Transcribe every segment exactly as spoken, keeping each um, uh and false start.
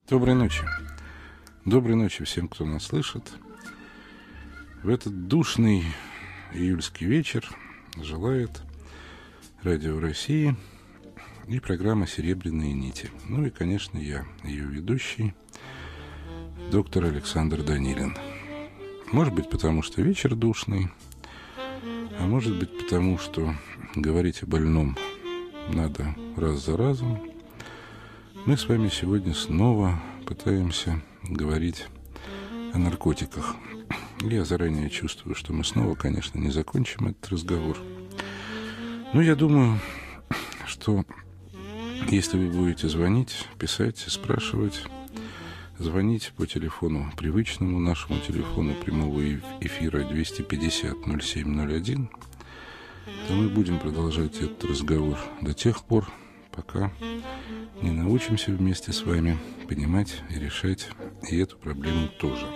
Доброй ночи. Доброй ночи всем, кто нас слышит. В этот душный июльский вечер желает Радио России и программа «Серебряные нити». Ну и, конечно, я, ее ведущий, доктор Александр Данилин. Может быть, потому что вечер душный, а может быть, потому что говорить о больном надо раз за разом. Мы с вами сегодня снова пытаемся говорить о наркотиках. Я заранее чувствую, что мы снова, конечно, не закончим этот разговор. Но я думаю, что если вы будете звонить, писать, спрашивать, звонить по телефону, привычному нашему телефону прямого эфира двести пятьдесят ноль семь ноль один, то мы будем продолжать этот разговор до тех пор, пока не научимся вместе с вами понимать и решать и эту проблему тоже.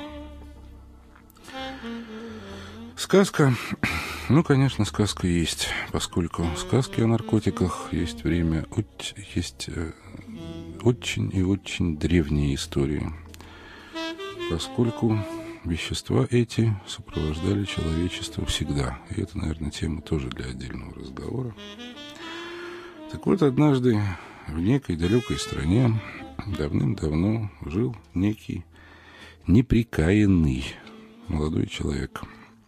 Сказка. Ну, конечно, сказка есть, поскольку сказки о наркотиках есть время, есть очень и очень древние истории, поскольку вещества эти сопровождали человечество всегда. И это, наверное, тема тоже для отдельного разговора. Так вот, однажды в некой далекой стране давным-давно жил некий неприкаянный молодой человек.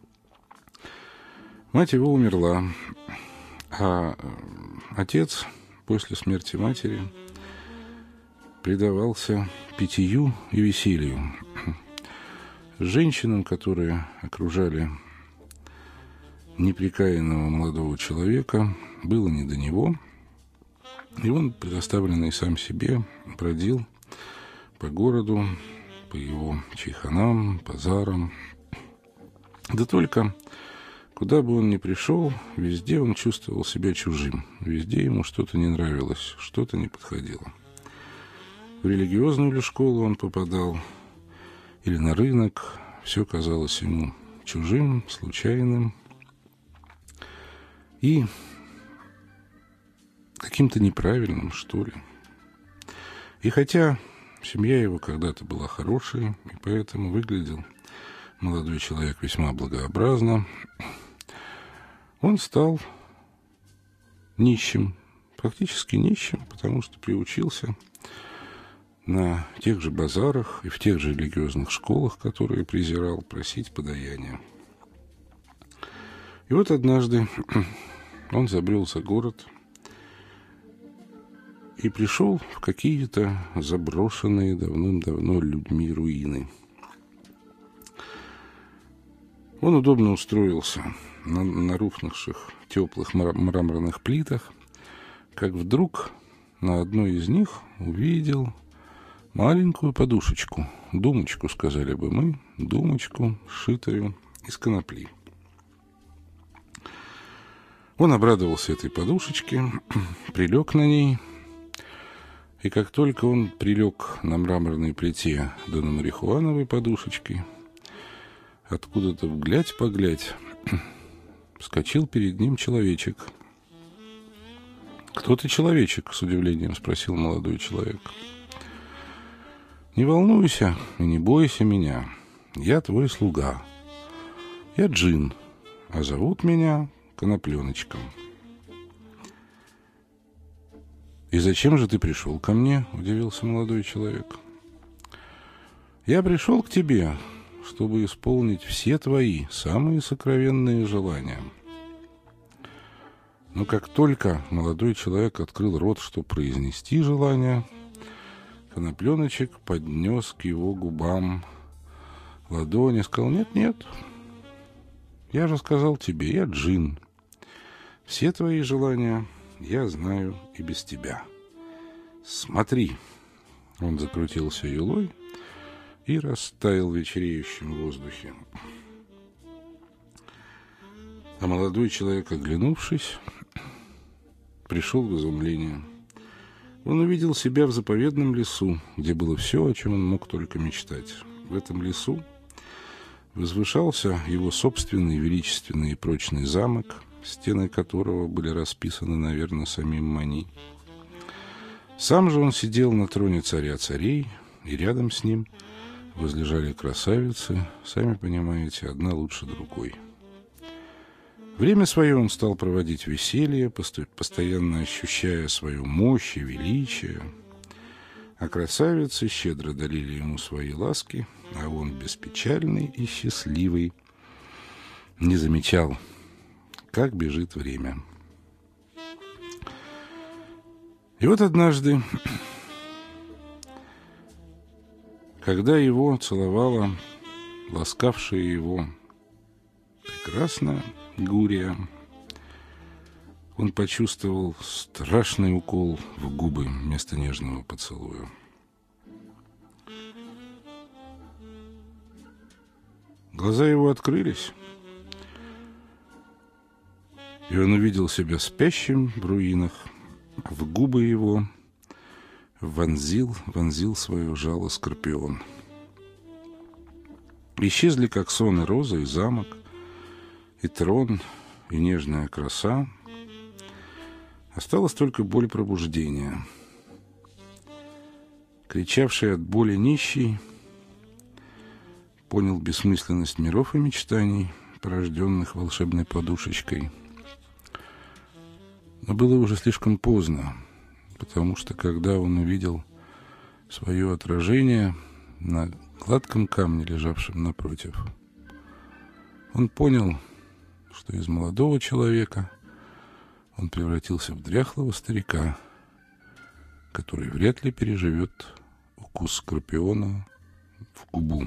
Мать его умерла, а отец после смерти матери предавался питью и веселью. Женщинам, которые окружали неприкаянного молодого человека, было не до него, и он, предоставленный сам себе, бродил по городу, по его чайханам, базарам. Да только куда бы он ни пришел, везде он чувствовал себя чужим, везде ему что-то не нравилось, что-то не подходило. В религиозную ли школу он попадал, или на рынок, все казалось ему чужим, случайным и каким-то неправильным, что ли. И хотя семья его когда-то была хорошей, и поэтому выглядел молодой человек весьма благообразно, он стал нищим, фактически нищим, потому что приучился на тех же базарах и в тех же религиозных школах, которые презирал, просить подаяния. И вот однажды он забрел за город и пришел в какие-то заброшенные давным-давно людьми руины. Он удобно устроился на, на рухнувших теплых мраморных плитах, как вдруг на одной из них увидел маленькую подушечку, думочку, сказали бы мы, думочку, сшитую из конопли. Он обрадовался этой подушечке, прилег на ней, и как только он прилег на мраморной плите да на марихуановой подушечке, откуда-то вглядь-поглядь вскочил перед ним человечек. «Кто ты, человечек?» — с удивлением спросил молодой человек. «Не волнуйся и не бойся меня. Я твой слуга. Я Джин, а зовут меня Конопленочком». «И зачем же ты пришел ко мне?» — удивился молодой человек. «Я пришел к тебе, чтобы исполнить все твои самые сокровенные желания». Но как только молодой человек открыл рот, чтобы произнести желание, Конопленочек поднес к его губам ладони и сказал: «Нет-нет, я же сказал тебе, я Джин. Все твои желания я знаю и без тебя. Смотри». Он закрутился юлой и растаял в вечереющем воздухе. А молодой человек, оглянувшись, пришел в изумление. Он увидел себя в заповедном лесу, где было все, о чем он мог только мечтать. В этом лесу возвышался его собственный величественный и прочный замок, стены которого были расписаны, наверное, самим Мани. Сам же он сидел на троне царя царей, и рядом с ним возлежали красавицы, сами понимаете, одна лучше другой. Время свое он стал проводить в веселье, постоянно ощущая свою мощь и величие, а красавицы щедро дарили ему свои ласки, а он, беспечальный и счастливый, не замечал, как бежит время. И вот однажды, когда его целовала ласкавшая его прекрасная Гурия, он почувствовал страшный укол в губы вместо нежного поцелуя. Глаза его открылись, и он увидел себя спящим в руинах, а в губы его вонзил, вонзил свое жало скорпион. Исчезли, как сон, и роза, и замок, и трон, и нежная краса. Осталась только боль пробуждения. Кричавший от боли нищий понял бессмысленность миров и мечтаний, порожденных волшебной подушечкой. Но было уже слишком поздно, потому что, когда он увидел свое отражение на гладком камне, лежавшем напротив, он понял, что из молодого человека он превратился в дряхлого старика, который вряд ли переживет укус скорпиона в губу.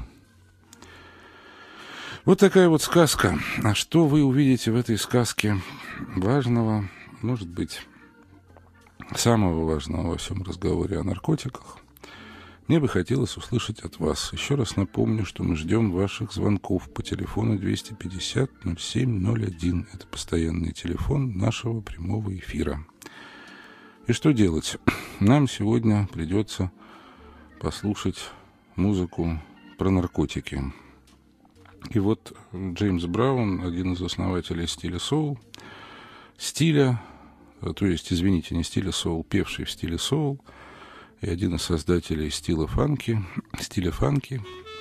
Вот такая вот сказка. А что вы увидите в этой сказке важного, может быть, самого важного во всем разговоре о наркотиках, мне бы хотелось услышать от вас. Еще раз напомню, что мы ждем ваших звонков по телефону двести пятьдесят ноль семь ноль один. Это постоянный телефон нашего прямого эфира. И что делать? Нам сегодня придется послушать музыку про наркотики. И вот Джеймс Браун, один из основателей стиля соул, стиля, то есть, извините, не стиля соул, певший в стиле соул, и один из создателей стиля фанки, стиля фанки,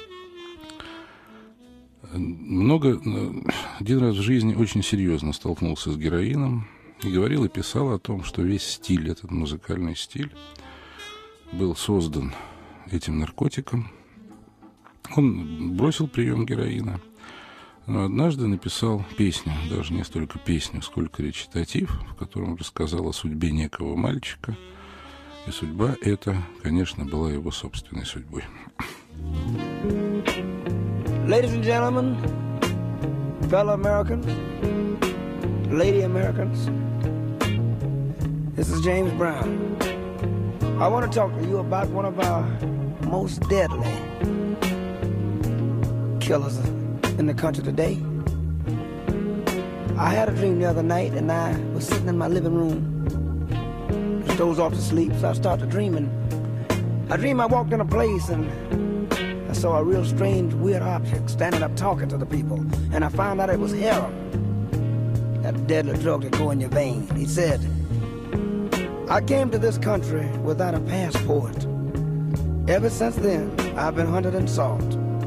много, один раз в жизни очень серьезно столкнулся с героином и говорил и писал о том, что весь стиль, этот музыкальный стиль, был создан этим наркотиком. Он бросил прием героина, но однажды написал песню, даже не столько песню, сколько речитатив, в котором рассказал о судьбе некого мальчика. И судьба эта, конечно, была его собственной судьбой. Ladies and gentlemen, fellow Americans, lady Americans, this is James Brown. I want to talk to you about one of our most deadly killers in the country today. I had a dream the other night, and I was sitting in my living room, dozed off to sleep, so I started dreaming. I dreamed I walked in a place and I saw a real strange, weird object standing up talking to the people, and I found out it was heroin, that deadly drug that go in your vein. He said, I came to this country without a passport. Ever since then, I've been hunted and sought.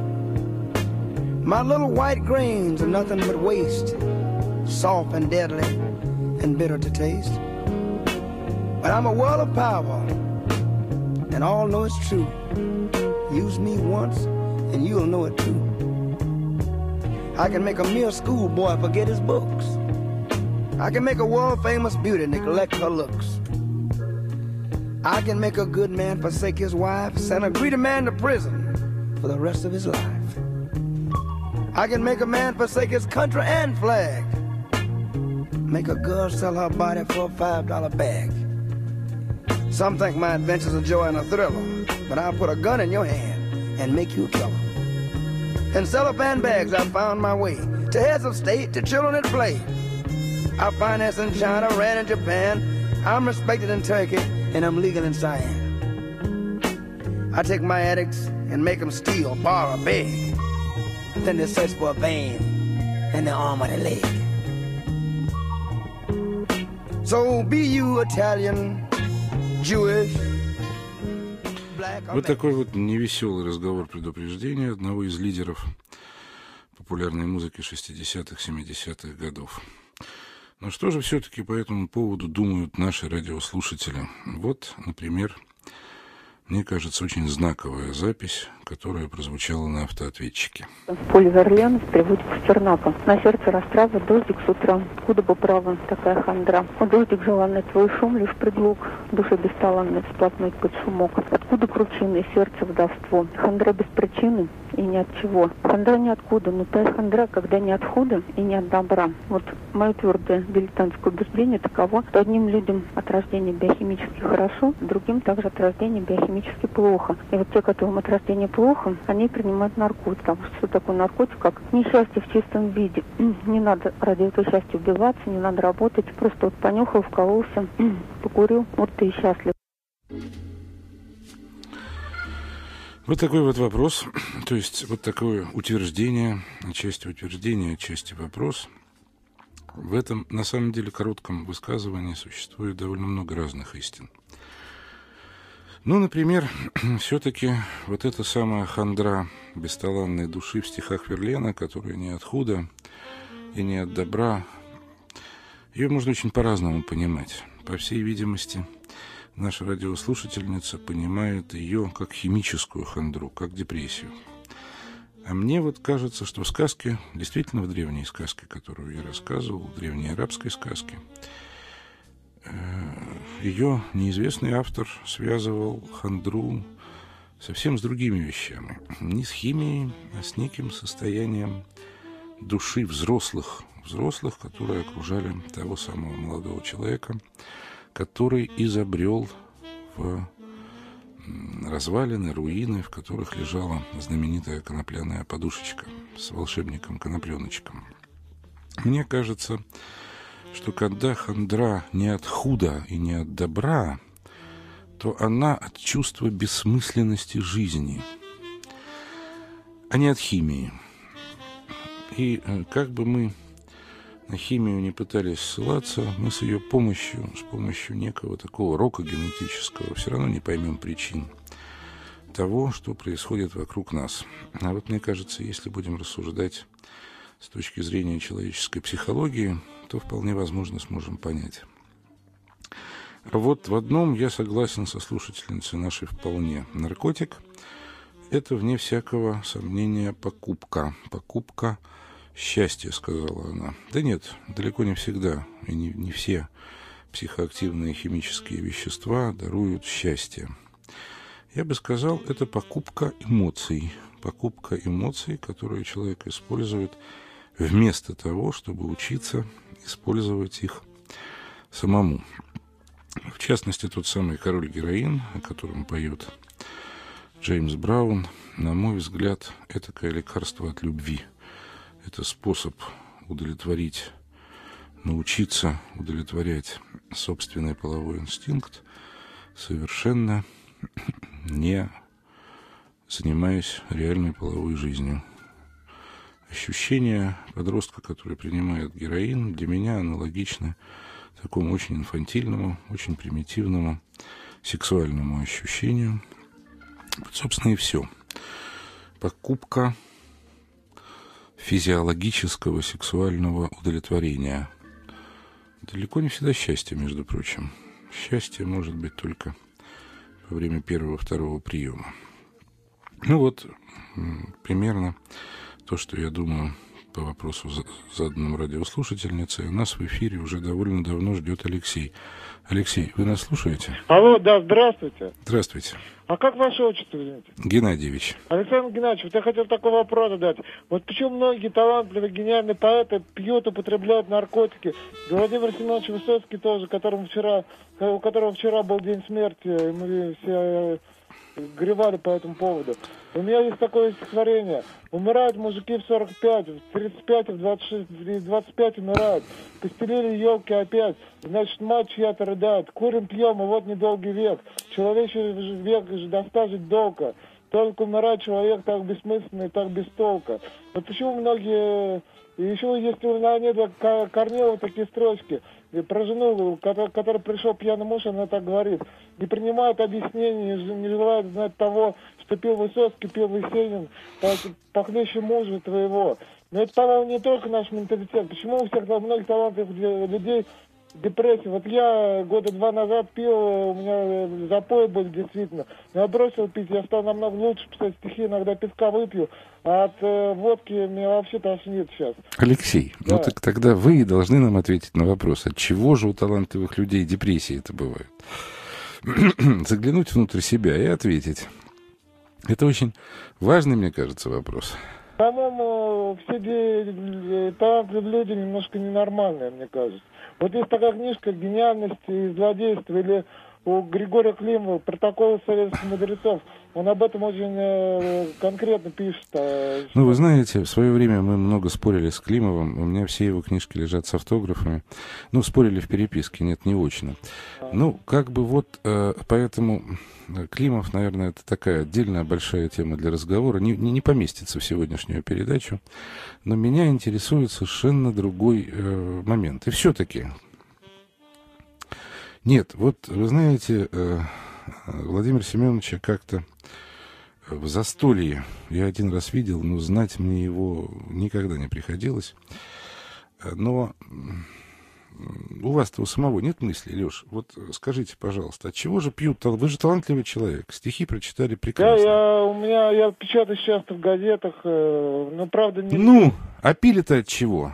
My little white grains are nothing but waste, soft and deadly and bitter to taste. But I'm a world of power, and all know it's true. Use me once, and you'll know it too. I can make a mere schoolboy forget his books. I can make a world-famous beauty neglect her looks. I can make a good man forsake his wife, send a greedy man to prison for the rest of his life. I can make a man forsake his country and flag, make a girl sell her body for a five dollar bag. Some think my adventure's a joy and a thriller, but I'll put a gun in your hand and make you a killer. In cellophane bags I found my way to heads of state, to children at play. I finance in China, ran in Japan, I'm respected in Turkey, and I'm legal in Siam. I take my addicts and make them steal, borrow, beg. Then they search for a vein in the arm or the leg. So be you Italian, Jewish, black. Вот такой вот невеселый разговор предупреждения одного из лидеров популярной музыки шестидесятых, семидесятых годов. Но что же все-таки по этому поводу думают наши радиослушатели? Вот, например, мне кажется, очень знаковая запись, которая прозвучала на автоответчике. В поле Верлена приводит к Пастернаку. На сердце растрава, дождик с утра. Куда бы право, такая хандра. О, дождик желанный твой шум, лишь предлог. Душе бесталанной всплакнуть под шумок. Откуда кручины, сердце вдовство? Хандра без причины и ни от чего. Хандра ниоткуда, но та хандра, когда не от худа и не от добра. Вот мое твердое дилетантское убеждение таково, что одним людям от рождения биохимически хорошо, другим также от рождения биохимически плохо. И вот те, которым от рождения плохо, они принимают наркотик. Потому что что такое наркотик? Как несчастье в чистом виде. Не надо ради этого счастья убиваться, не надо работать. Просто вот понюхал, вкололся, покурил, вот ты и счастлив. Вот такой вот вопрос, то есть вот такое утверждение, отчасти утверждение, отчасти вопрос. В этом, на самом деле, коротком высказывании существует довольно много разных истин. Ну, например, все-таки вот эта самая хандра бесталанной души в стихах Верлена, которая не от худа и не от добра, ее можно очень по-разному понимать. По всей видимости, наша радиослушательница понимает ее как химическую хандру, как депрессию. А мне вот кажется, что в сказке, действительно в древней сказке, которую я рассказывал, в древней арабской сказке, ее неизвестный автор связывал хандру совсем с другими вещами. Не с химией, а с неким состоянием души взрослых, взрослых, которые окружали того самого молодого человека, который изобрел в развалины, руины, в которых лежала знаменитая конопляная подушечка с волшебником-конопленочком. Мне кажется, что когда хандра не от худа и не от добра, то она от чувства бессмысленности жизни, а не от химии. И как бы мы на химию не пытались ссылаться, мы с ее помощью, с помощью некого такого рока генетического, все равно не поймем причин того, что происходит вокруг нас. А вот мне кажется, если будем рассуждать с точки зрения человеческой психологии, то вполне возможно сможем понять. А вот в одном я согласен со слушательницей нашей вполне. Наркотик – это, вне всякого сомнения, покупка. Покупка счастья, сказала она. Да нет, далеко не всегда. И не, не все психоактивные химические вещества даруют счастье. Я бы сказал, это покупка эмоций. Покупка эмоций, которые человек использует вместо того, чтобы учиться использовать их самому. В частности, тот самый король-героин, о котором поет Джеймс Браун, на мой взгляд, это такое лекарство от любви. Это способ удовлетворить, научиться удовлетворять собственный половой инстинкт, совершенно не занимаясь реальной половой жизнью. Ощущение подростка, который принимает героин, для меня аналогично такому очень инфантильному, очень примитивному сексуальному ощущению. Вот, собственно, и все. Покупка физиологического сексуального удовлетворения. Далеко не всегда счастье, между прочим. Счастье может быть только во время первого-второго приема. Ну вот, примерно то, что я думаю по вопросу, заданному радиослушательнице. Нас в эфире уже довольно давно ждет Алексей. Алексей, вы нас слушаете? Алло, да, здравствуйте. Здравствуйте. А как ваше отчество, извините? Геннадьевич. Александр Геннадьевич, вот я хотел такой вопрос задать. Вот почему многие талантливые, гениальные поэты пьют, употребляют наркотики? Владимир Семенович Высоцкий тоже, которому вчера, у которого вчера был день смерти, и мы все горевали по этому поводу. У меня есть такое стихотворение. Умирают мужики в сорок пять, в тридцать пять, в двадцать шесть, в двадцать пять умирают. Постелили елки опять. Значит, мать чья-то рыдает. Курим, пьем, и вот недолгий век. Человеческий век же достажить долго. Только умирает человек так бессмысленно и так без толка. Вот почему многие... И еще есть у Леонида Корнеева такие строчки. и про жену, который, который пришел пьяный муж, она так говорит. Не принимают объяснений, не желают знать того, что пил Высоцкий, пил Есенин, похлеще мужа твоего. Но это, по-моему, не только наш менталитет. Почему у всех, у многих талантливых людей депрессия? Вот я года два назад пил, у меня запой были действительно. Но я бросил пить, я стал намного лучше писать стихи, иногда пивка выпью, а от э, водки меня вообще тошнит сейчас. Алексей, да. Ну так тогда вы должны нам ответить на вопрос, от чего же у талантливых людей депрессии это бывает? Заглянуть внутрь себя и ответить. Это очень важный, мне кажется, вопрос. По-моему, все де- талантливые люди немножко ненормальные, мне кажется. Вот есть такая книжка «Гениальность и злодейство», или у Григория Климова «Протоколы советских мудрецов». Он об этом очень э, конкретно пишет. Э, ну, вы знаете, в свое время мы много спорили с Климовым. У меня все его книжки лежат с автографами. Ну, спорили в переписке, нет, не очно. А. Ну, как бы вот, э, поэтому Климов, наверное, это такая отдельная большая тема для разговора. Не, не, не поместится в сегодняшнюю передачу. Но меня интересует совершенно другой э, момент. И все-таки... Нет, вот, вы знаете, э, Владимира Семеновича как-то в застолье я один раз видел, но знать мне его никогда не приходилось. Но у вас-то у самого нет мысли, Леш? Вот скажите, пожалуйста, от чего же пьют? Вы же талантливый человек, стихи прочитали прекрасно. Да, я, у меня, я печатаю часто в газетах, э, но правда не... Ну, а пили-то от чего?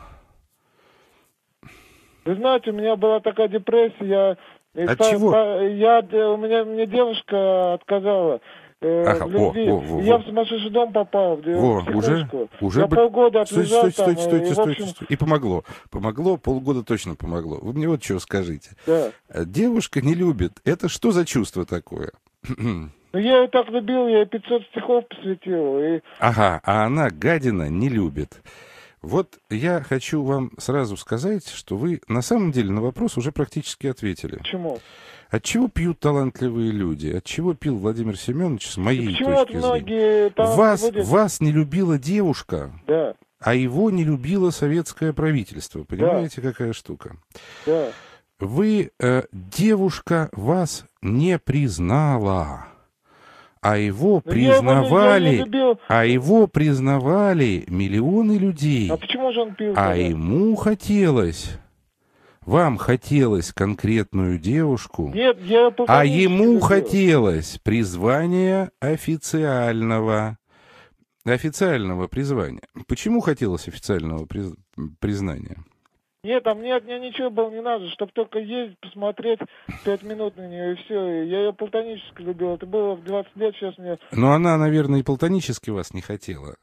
Вы знаете, у меня была такая депрессия, я... От по, чего? По, я, у меня, мне девушка отказала э, ага, в любви. о, о, о, я о. в сумасшедший дом попал, в Во, уже, уже я бы... полгода отлежал стойте, стойте, там. стойте, и, стойте, общем... стойте. И помогло. Помогло, полгода точно помогло. Вы мне вот что скажите. Да. Девушка не любит. Это что за чувство такое? Ну, я ее так любил, я ей пятьсот стихов посвятил. И... Ага, а она, гадина, не любит. Вот я хочу вам сразу сказать, что вы на самом деле на вопрос уже практически ответили. Почему? От чего пьют талантливые люди? От чего пил Владимир Семенович, с моей почему точки зрения? Вас, люди... вас не любила девушка, да. а его не любило советское правительство. Понимаете, да. Какая штука? Да. Вы, э, девушка вас не признала. А его Но признавали, я его, я его а его признавали миллионы людей. А почему же он пил? А тогда? ему хотелось, вам хотелось конкретную девушку, Нет, я а ему любил. хотелось призвания официального, официального призвания. Почему хотелось официального приз... признания? Нет, а мне от нее ничего было не надо, чтобы только ездить, посмотреть пять минут на нее, и все. Я ее платонически любил. Это было в двадцать лет, сейчас мне... Но она, наверное, и платонически вас не хотела.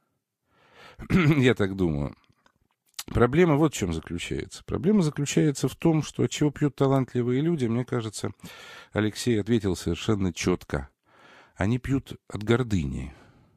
Я так думаю. Проблема вот в чем заключается. Проблема заключается в том, что от чего пьют талантливые люди, мне кажется, Алексей ответил совершенно четко. Они пьют от гордыни.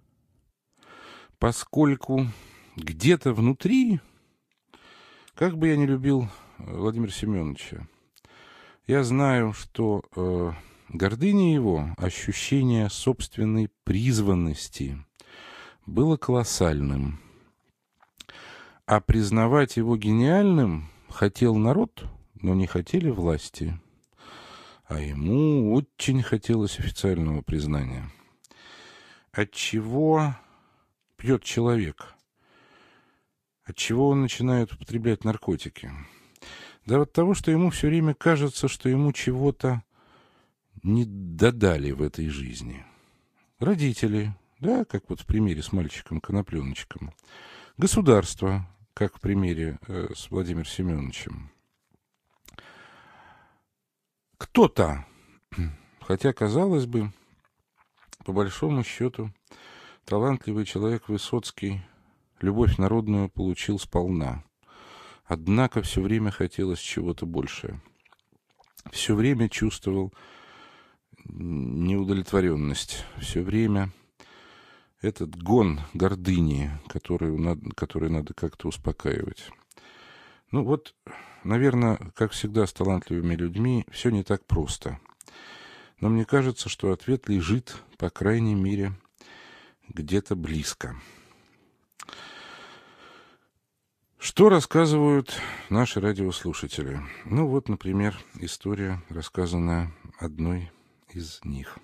Поскольку где-то внутри... Как бы я не любил Владимира Семеновича, я знаю, что э, гордыня его, ощущение собственной призванности было колоссальным. А признавать его гениальным хотел народ, но не хотели власти. А ему очень хотелось официального признания. Отчего пьет человек? Отчего он начинает употреблять наркотики? Да от того, что ему все время кажется, что ему чего-то не додали в этой жизни. Родители, да, как вот в примере с мальчиком-конопленочком. Государство, как в примере э, с Владимиром Семеновичем. Кто-то, хотя, казалось бы, по большому счету, талантливый человек Высоцкий любовь народную получил сполна. Однако все время хотелось чего-то большего. Все время чувствовал неудовлетворенность. Все время этот гон гордыни, которую надо, который надо как-то успокаивать. Ну вот, наверное, как всегда с талантливыми людьми, все не так просто. Но мне кажется, что ответ лежит, по крайней мере, где-то близко. Что рассказывают наши радиослушатели? Ну вот, например, история, рассказанная одной из них.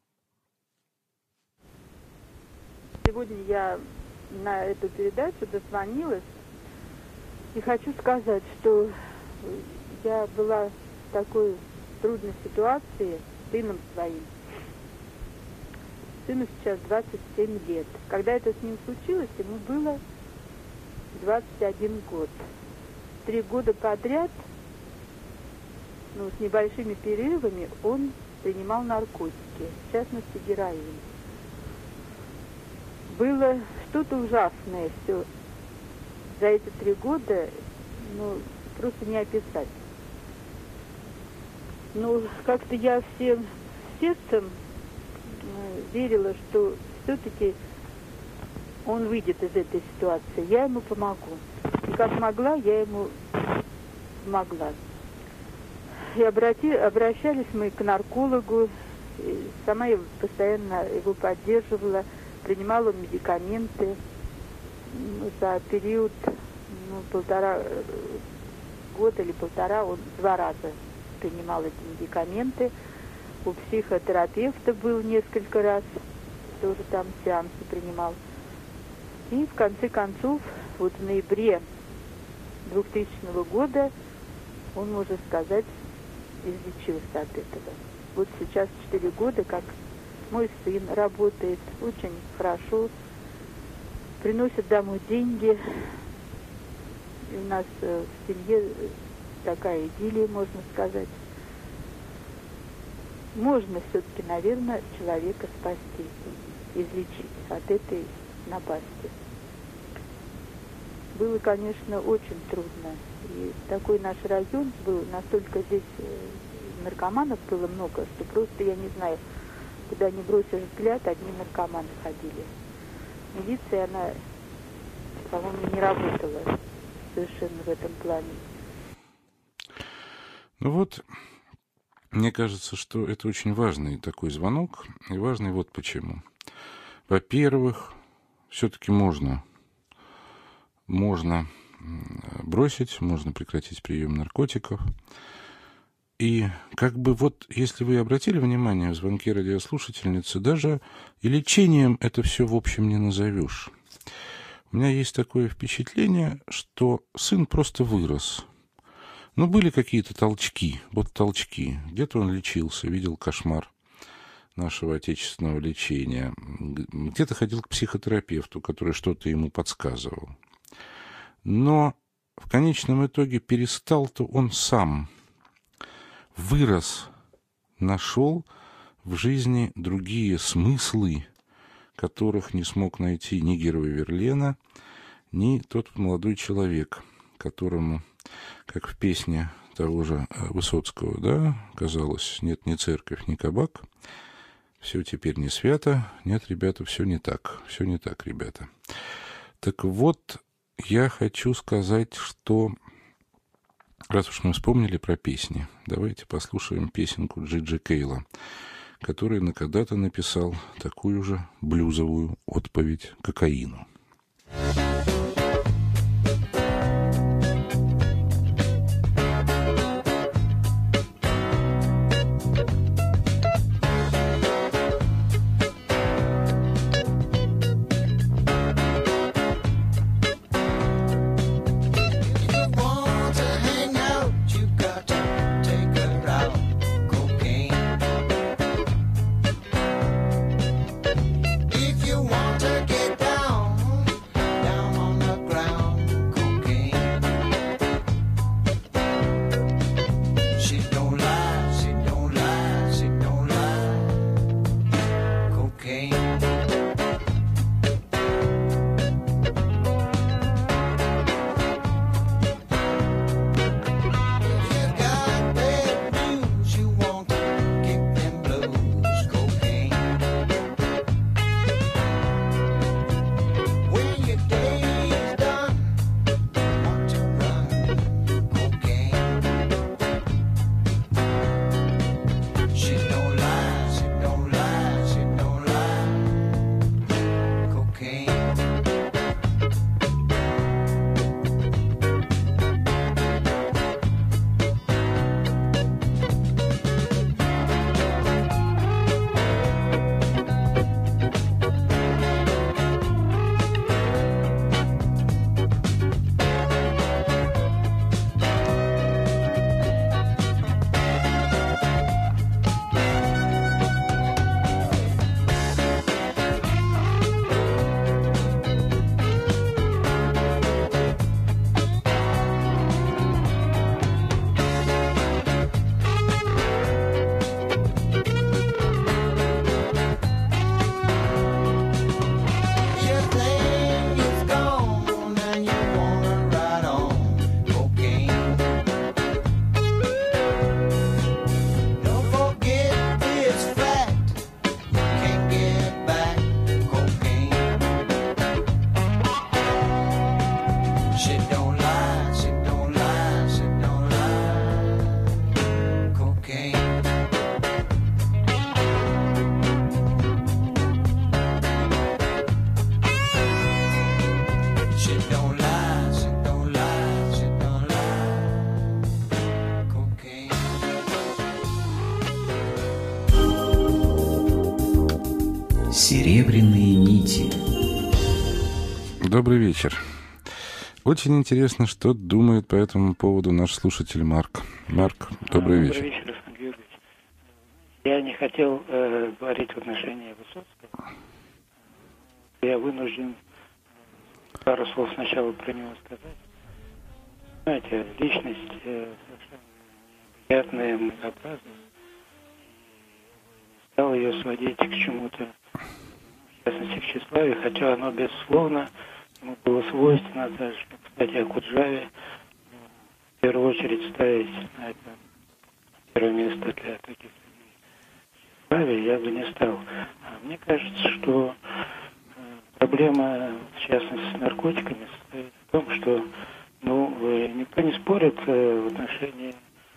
Сегодня я на эту передачу дозвонилась и хочу сказать, что я была в такой трудной ситуации с сыном своим. Сыну сейчас двадцать семь лет. Когда это с ним случилось, ему было двадцать один год. Три года подряд, ну, с небольшими перерывами, он принимал наркотики, в частности героин. Было что-то ужасное все. За эти три года, ну, просто не описать. Ну, как-то я всем сердцем э, верила, что все-таки он выйдет из этой ситуации. Я ему помогу. И как могла, я ему помогла. И обрати, обращались мы к наркологу. И сама я постоянно его поддерживала. Принимала медикаменты. За период ну, полтора года или полтора он два раза принимал эти медикаменты. У психотерапевта был несколько раз. Тоже там сеансы принимал. И в конце концов, вот в ноябре двухтысячного года он, можно сказать, излечился от этого. Вот сейчас четыре года, как мой сын работает очень хорошо, приносит домой деньги. И у нас в семье такая идиллия, можно сказать. Можно все-таки, наверное, человека спасти, излечить от этой напасти. Было, конечно, очень трудно. И такой наш район был, настолько здесь наркоманов было много, что просто, я не знаю, куда ни бросишь взгляд, одни наркоманы ходили. Милиция, она, по-моему, не работала совершенно в этом плане. Ну вот, мне кажется, что это очень важный такой звонок, и важный вот почему. Во-первых, все-таки можно, можно бросить, можно прекратить прием наркотиков. И как бы вот, если вы обратили внимание в звонке радиослушательницы, даже и лечением это все в общем не назовешь. У меня есть такое впечатление, что сын просто вырос. Ну, были какие-то толчки, вот толчки. Где-то он лечился, видел кошмар нашего отечественного лечения. Где-то ходил к психотерапевту, который что-то ему подсказывал. Но в конечном итоге перестал-то он сам. Вырос, нашел в жизни другие смыслы, которых не смог найти ни герой Верлена, ни тот молодой человек, которому, как в песне того же Высоцкого, да, казалось, нет ни церковь, ни кабак, все теперь не свято, нет, ребята, все не так, все не так, ребята. Так вот, я хочу сказать, что раз уж мы вспомнили про песни, давайте послушаем песенку Джиджи Кейла, который когда-то написал такую же блюзовую отповедь кокаину. If you want to get down, down on the серебряные нити. Добрый вечер. Очень интересно, что думает по этому поводу наш слушатель Марк. Марк, добрый вечер. Добрый вечер, Александр Георгиевич. Я не хотел э, говорить в отношении Высоцкого. Я вынужден пару слов сначала про него сказать. Знаете, личность э, совершенно необъятная, многообразная. Стал ее сводить к чему-то, в частности, к тщеславию, хотя оно, безусловно, ему было свойственно даже, кстати, о Куджаве, в первую очередь ставить на это первое место для таких людей тщеславия я бы не стал. А мне кажется, что проблема, в частности, с наркотиками состоит в том, что ну, никто не спорит в отношении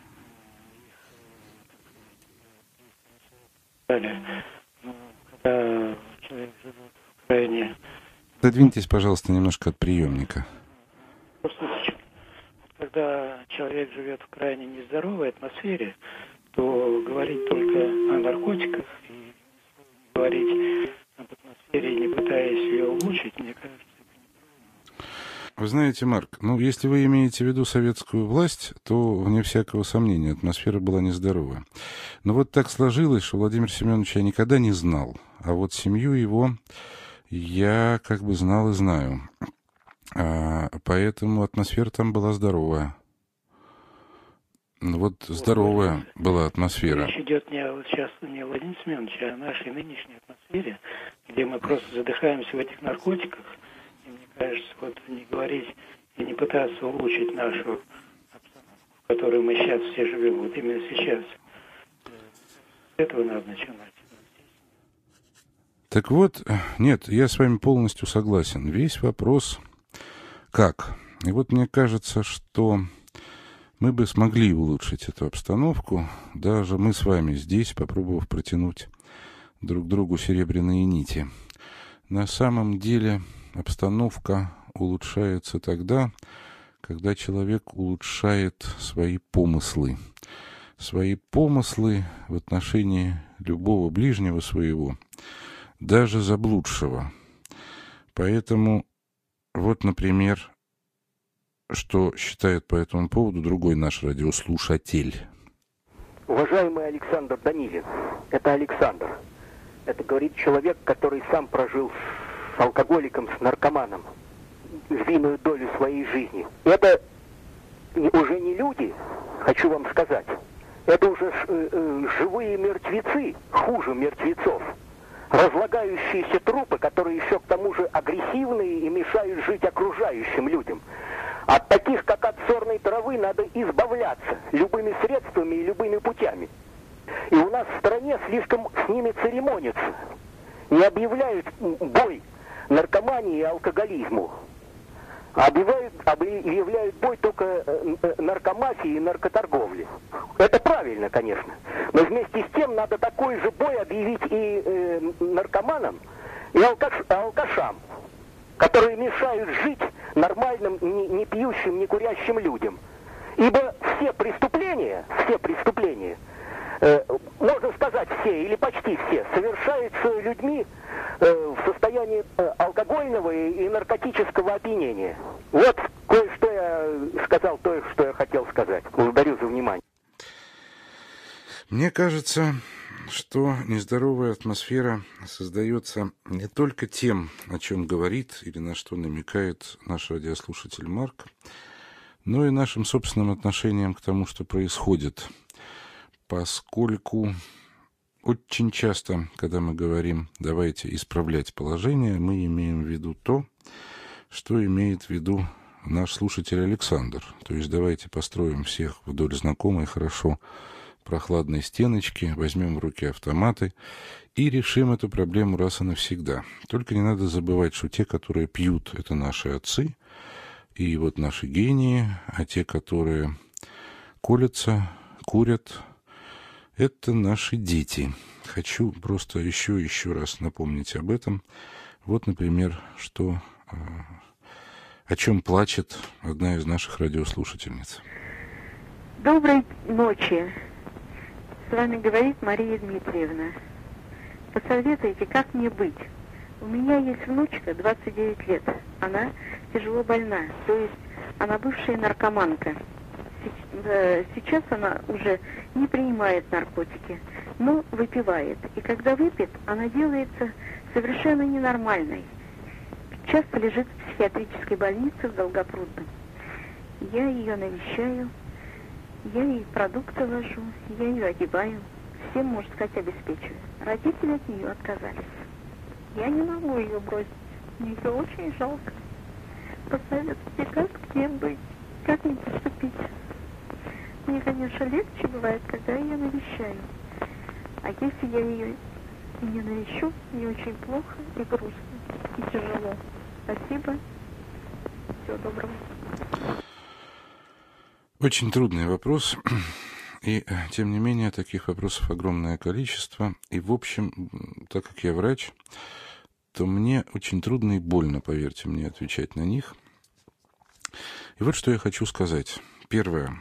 ну, когда человек живет в крайне... Отодвиньтесь, пожалуйста, немножко от приемника. Просто когда человек живет в крайне нездоровой атмосфере, то говорить только о наркотиках и говорить об атмосфере, не пытаясь ее улучшить, мне кажется... Вы знаете, Марк, ну, если вы имеете в виду советскую власть, то, вне всякого сомнения, атмосфера была нездоровая. Но вот так сложилось, что Владимира Семеновича я никогда не знал, а вот семью его я как бы знал и знаю. А, поэтому атмосфера там была здоровая. Вот здоровая вот, была атмосфера. Речь идет не вот сейчас не о Владимире Семеновиче, а о нашей нынешней атмосфере, где мы просто задыхаемся в этих наркотиках. И мне кажется, вот не говорить и не пытаться улучшить нашу обстановку, в которой мы сейчас все живем, вот именно сейчас. С этого надо начинать. Так вот, нет, я с вами полностью согласен. Весь вопрос как. И вот мне кажется, что мы бы смогли улучшить эту обстановку, даже мы с вами здесь, попробовав протянуть друг другу серебряные нити. На самом деле обстановка улучшается тогда, когда человек улучшает свои помыслы. Свои помыслы в отношении любого ближнего своего, даже заблудшего. Поэтому вот, например, что считает по этому поводу другой наш радиослушатель. Уважаемый Александр Данилин, это Александр. Это говорит человек, который сам прожил с алкоголиком, с наркоманом львиную долю своей жизни. Это уже не люди, хочу вам сказать. Это уже живые мертвецы, хуже мертвецов. Разлагающиеся трупы, которые еще к тому же агрессивные и мешают жить окружающим людям. От таких, как от сорной травы, надо избавляться любыми средствами и любыми путями. И у нас в стране слишком с ними церемонятся. Не объявляют бой наркомании и алкоголизму. А объявляют, объявляют бой только наркомафии и наркоторговле. Это правильно, конечно. Но вместе с тем надо такой же бой объявить и э, наркоманам, и алкаш, алкашам, которые мешают жить нормальным, не, не пьющим, не курящим людям. Ибо все преступления, все преступления, э, можно сказать все или почти все, совершаются людьми э, в состоянии э, алкогольного и, и наркотического опьянения. Вот кое-что я сказал, то, что я хотел сказать. Благодарю за внимание. Мне кажется, что нездоровая атмосфера создается не только тем, о чем говорит или на что намекает наш радиослушатель Марк, но и нашим собственным отношением к тому, что происходит. Поскольку очень часто, когда мы говорим «давайте исправлять положение», мы имеем в виду то, что имеет в виду наш слушатель Александр. То есть давайте построим всех вдоль знакомой хорошо прохладной стеночки, возьмем в руки автоматы и решим эту проблему раз и навсегда. Только не надо забывать, что те, которые пьют, это наши отцы, и вот наши гении, а те, которые колятся, курят, это наши дети. Хочу просто еще и еще раз напомнить об этом. Вот, например, что, о чем плачет одна из наших радиослушательниц. Доброй ночи. С вами говорит Мария Дмитриевна. Посоветуйте, как мне быть? У меня есть внучка, двадцать девять лет. Она тяжело больна, то есть она бывшая наркоманка. Сейчас она уже не принимает наркотики, но выпивает. И когда выпьет, она делается совершенно ненормальной. Часто лежит в психиатрической больнице в Долгопрудном. Я ее навещаю, я ей продукты вожу, я ее одеваю, всем, можно сказать, обеспечиваю. Родители от нее отказались. Я не могу ее бросить, мне ее очень жалко. Посоветуйте, как мне быть, как мне поступить. Мне, конечно, легче бывает, когда я ее навещаю. А если я ее не навещу, мне очень плохо и грустно, и тяжело. Спасибо. Всего доброго. Очень трудный вопрос. И, тем не менее, таких вопросов огромное количество. И, в общем, так как я врач, то мне очень трудно и больно, поверьте мне, отвечать на них. И вот что я хочу сказать. Первое.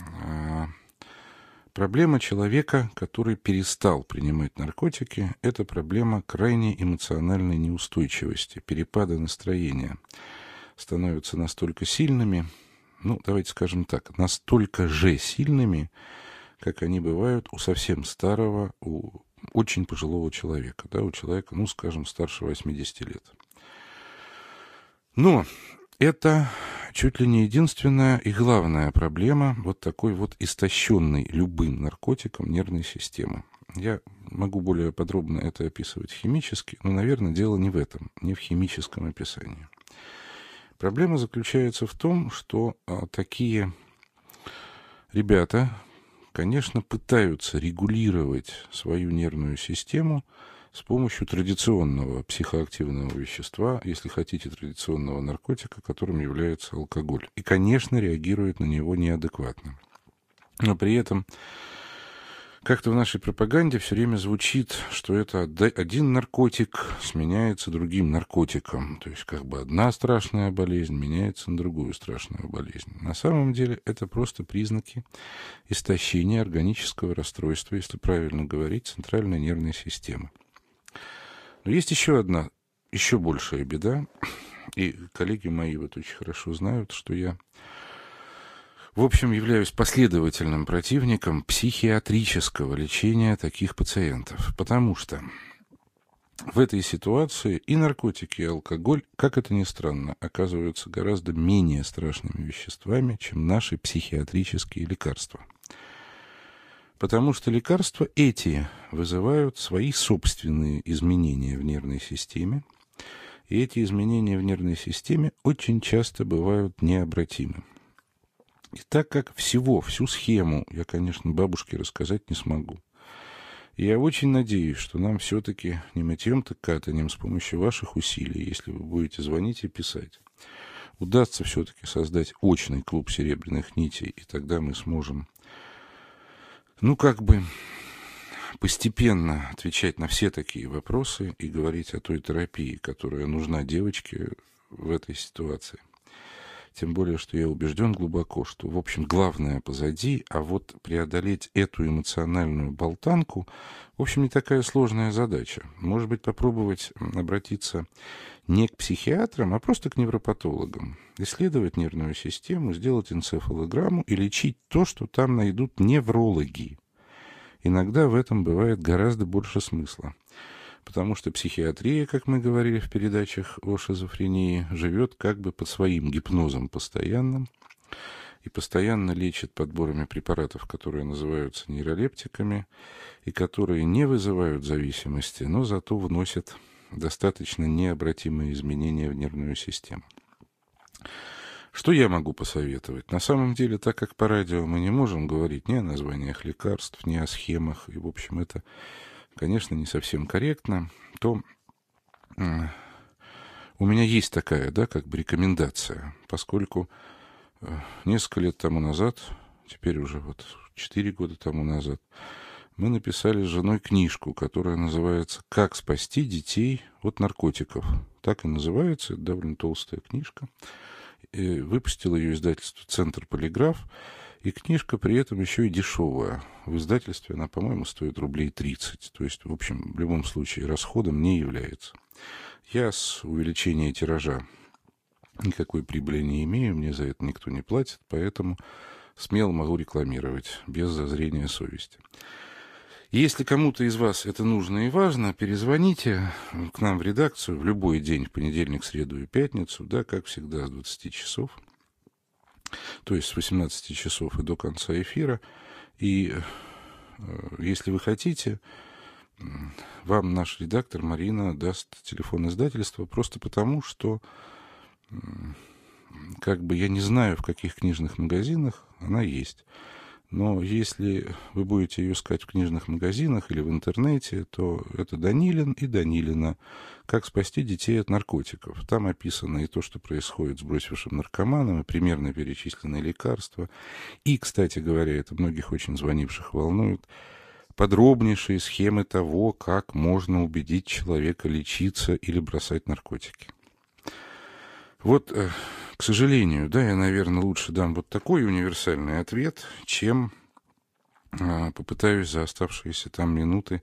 Проблема человека, который перестал принимать наркотики, это проблема крайней эмоциональной неустойчивости, перепада настроения. Становятся настолько сильными, ну, давайте скажем так, настолько же сильными, как они бывают у совсем старого, у очень пожилого человека, да, у человека, ну, скажем, старше восьмидесяти лет. Но это чуть ли не единственная и главная проблема вот такой вот истощенной любым наркотиком нервной системы. Я могу более подробно это описывать химически, но, наверное, дело не в этом, не в химическом описании. Проблема заключается в том, что а, такие ребята, конечно, пытаются регулировать свою нервную систему с помощью традиционного психоактивного вещества, если хотите, традиционного наркотика, которым является алкоголь. И, конечно, реагируют на него неадекватно. Но при этом как-то в нашей пропаганде все время звучит, что это один наркотик сменяется другим наркотиком. То есть как бы одна страшная болезнь меняется на другую страшную болезнь. На самом деле это просто признаки истощения органического расстройства, если правильно говорить, центральной нервной системы. Но есть еще одна, еще большая беда, и коллеги мои вот очень хорошо знают, что я, в общем, являюсь последовательным противником психиатрического лечения таких пациентов, потому что в этой ситуации и наркотики, и алкоголь, как это ни странно, оказываются гораздо менее страшными веществами, чем наши психиатрические лекарства. Потому что лекарства эти вызывают свои собственные изменения в нервной системе, и эти изменения в нервной системе очень часто бывают необратимы. И так как всего, всю схему я, конечно, бабушке рассказать не смогу, и я очень надеюсь, что нам все-таки не мытьем, так катанем с помощью ваших усилий, если вы будете звонить и писать, удастся все-таки создать очный клуб серебряных нитей, и тогда мы сможем, ну, как бы постепенно отвечать на все такие вопросы и говорить о той терапии, которая нужна девочке в этой ситуации. Тем более, что я убежден глубоко, что, в общем, главное позади, а вот преодолеть эту эмоциональную болтанку, в общем, не такая сложная задача. Может быть, попробовать обратиться не к психиатрам, а просто к невропатологам. Исследовать нервную систему, сделать энцефалограмму и лечить то, что там найдут неврологи. Иногда в этом бывает гораздо больше смысла. Потому что психиатрия, как мы говорили в передачах о шизофрении, живет как бы под своим гипнозом постоянным и постоянно лечит подборами препаратов, которые называются нейролептиками, и которые не вызывают зависимости, но зато вносят достаточно необратимые изменения в нервную систему. Что я могу посоветовать? На самом деле, так как по радио мы не можем говорить ни о названиях лекарств, ни о схемах, и, в общем, это, конечно, не совсем корректно, то у меня есть такая, да, как бы рекомендация, поскольку несколько лет тому назад, теперь уже вот четыре года тому назад, мы написали с женой книжку, которая называется «Как спасти детей от наркотиков». Так и называется, это довольно толстая книжка. И выпустил ее издательство «Центр Полиграф». И книжка при этом еще и дешевая. В издательстве она, по-моему, стоит рублей тридцать. То есть, в общем, в любом случае расходом не является. Я с увеличения тиража никакой прибыли не имею, мне за это никто не платит, поэтому смело могу рекламировать, без зазрения совести. Если кому-то из вас это нужно и важно, перезвоните к нам в редакцию в любой день, в понедельник, среду и пятницу, да, как всегда, с двадцати часов, то есть с восемнадцати часов и до конца эфира. И э, если вы хотите, вам наш редактор Марина даст телефон издательства, просто потому, что э, как бы я не знаю, в каких книжных магазинах она есть. Но если вы будете ее искать в книжных магазинах или в интернете, то это Данилин и Данилина «Как спасти детей от наркотиков». Там описано и то, что происходит с бросившим наркоманом, и примерно перечислены лекарства. И, кстати говоря, это многих очень звонивших волнует, подробнейшие схемы того, как можно убедить человека лечиться или бросать наркотики. Вот, к сожалению, да, я, наверное, лучше дам вот такой универсальный ответ, чем попытаюсь за оставшиеся там минуты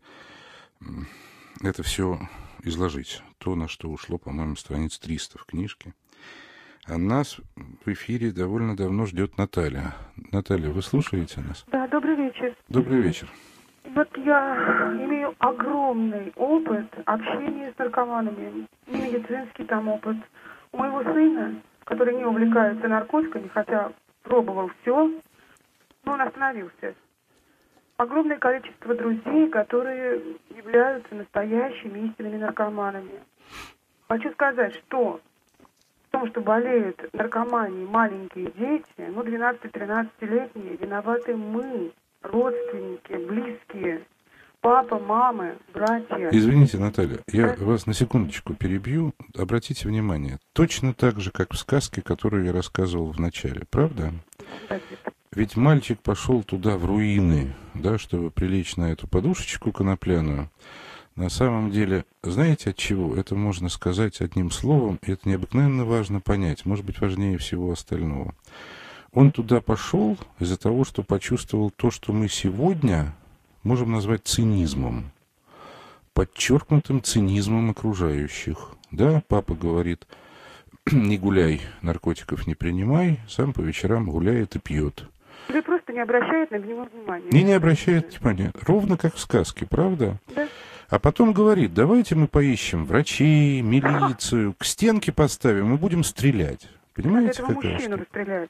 это все изложить. То, на что ушло, по-моему, страниц триста в книжке. А нас в эфире довольно давно ждет Наталья. Наталья, вы слушаете нас? Да, добрый вечер. Добрый вечер. Вот я имею огромный опыт общения с наркоманами, и медицинский там опыт. У моего сына, который не увлекается наркотиками, хотя пробовал все, но он остановился. Огромное количество друзей, которые являются настоящими истинными наркоманами. Хочу сказать, что в том, что болеют наркоманией маленькие дети, ну, двенадцати-тринадцатилетние, виноваты мы, родственники, близкие, папа, мамы, братья. Извините, Наталья, я вас на секундочку перебью. Обратите внимание, точно так же, как в сказке, которую я рассказывал в начале, правда? Ведь мальчик пошел туда в руины, да, чтобы прилечь на эту подушечку конопляную. На самом деле, знаете от чего? Это можно сказать одним словом, и это необыкновенно важно понять, может быть, важнее всего остального. Он туда пошел из-за того, что почувствовал то, что мы сегодня можем назвать цинизмом, подчеркнутым цинизмом окружающих. Да, папа говорит, не гуляй, наркотиков не принимай, сам по вечерам гуляет и пьет. Или просто не обращает на него внимания. Не, не обращает внимания. Ровно как в сказке, правда? Да. А потом говорит, давайте мы поищем врачей, милицию, к стенке поставим и будем стрелять. Понимаете, какая какая мужчину расстрелять.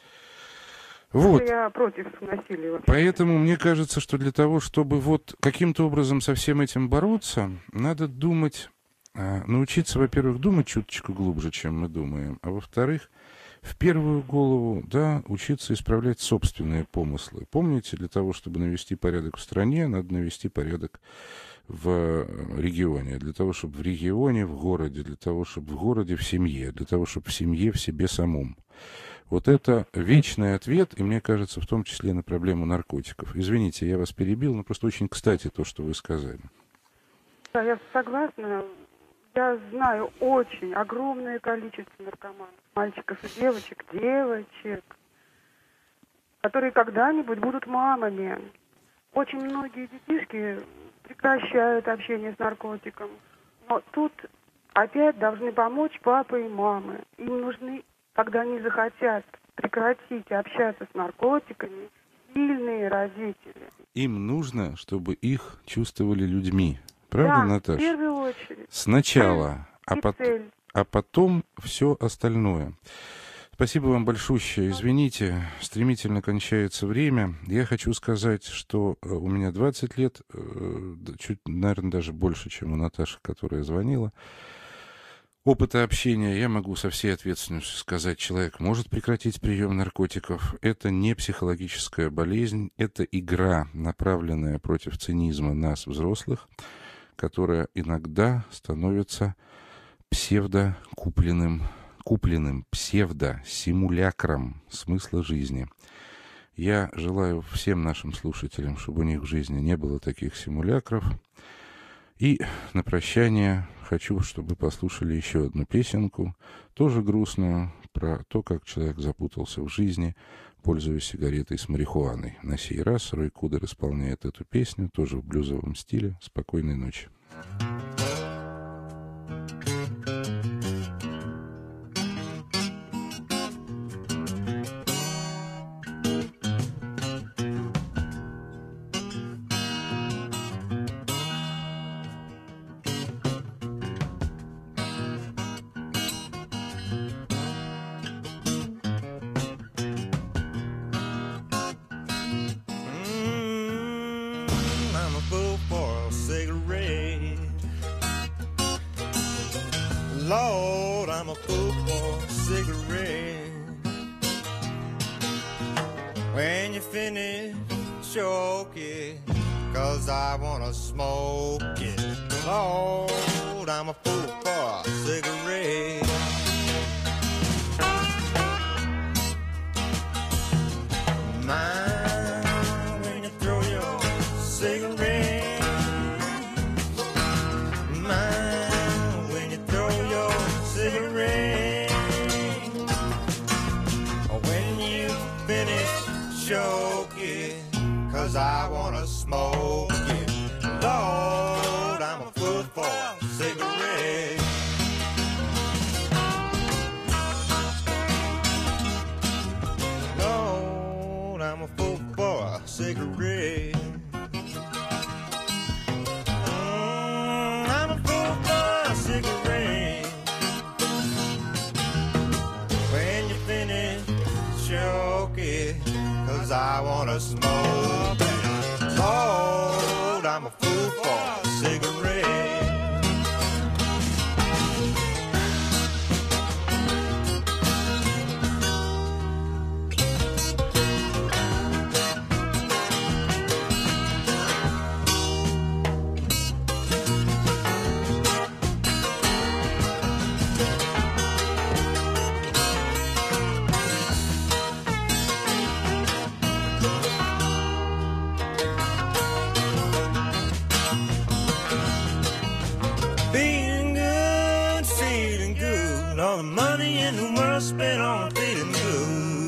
Вот. Я против насилия вообще. Поэтому мне кажется, что для того, чтобы вот каким-то образом со всем этим бороться, надо думать, научиться, во-первых, думать чуточку глубже, чем мы думаем, а во-вторых, в первую голову, да, учиться исправлять собственные помыслы. Помните, для того, чтобы навести порядок в стране, надо навести порядок в регионе. Для того, чтобы в регионе, в городе, для того, чтобы в городе, в семье, для того, чтобы в семье, в себе самом. Вот это вечный ответ, и мне кажется, в том числе на проблему наркотиков. Извините, я вас перебил, но просто очень кстати то, что вы сказали. Да, я согласна. Я знаю очень огромное количество наркоманов, мальчиков и девочек, девочек, которые когда-нибудь будут мамами. Очень многие детишки прекращают общение с наркотиком. Но тут опять должны помочь папа и мамы. Им нужны, когда они захотят прекратить общаться с наркотиками, сильные родители. Им нужно, чтобы их чувствовали людьми. Правда, да, Наташа? В первую очередь. Сначала, а, пот... цель. а потом все остальное. Спасибо вам большущее. Извините, стремительно кончается время. Я хочу сказать, что у меня двадцать лет, чуть, наверное, даже больше, чем у Наташи, которая звонила. Опыта общения, я могу со всей ответственностью сказать, человек может прекратить прием наркотиков. Это не психологическая болезнь, это игра, направленная против цинизма нас, взрослых, которая иногда становится псевдокупленным, купленным псевдосимулякром смысла жизни. Я желаю всем нашим слушателям, чтобы у них в жизни не было таких симулякров. И на прощание хочу, чтобы послушали еще одну песенку, тоже грустную, про то, как человек запутался в жизни. пользуюсь сигаретой с марихуаной. На сей раз Рой Кудер исполняет эту песню, тоже в блюзовом стиле. Спокойной ночи. Lord, I'm a fool for a cigarette. When you finish, choke it, 'cause I wanna smoke it. Lord, I'm a fool for a cigarette. Mind when you throw your cigarette. Mind when you throw your cigarette. When you finish, choke it, 'cause I wanna smoke it. Lord, I'm a fool for a cigarette. Lord, I'm a fool for a cigarette. Mm, I'm a fool for a cigarette. When you finish, choke it, 'cause I wanna smoke it. Lord, I'm a fool for a cigarette. Being good, feeling good. All the money in the world spent on feeling good.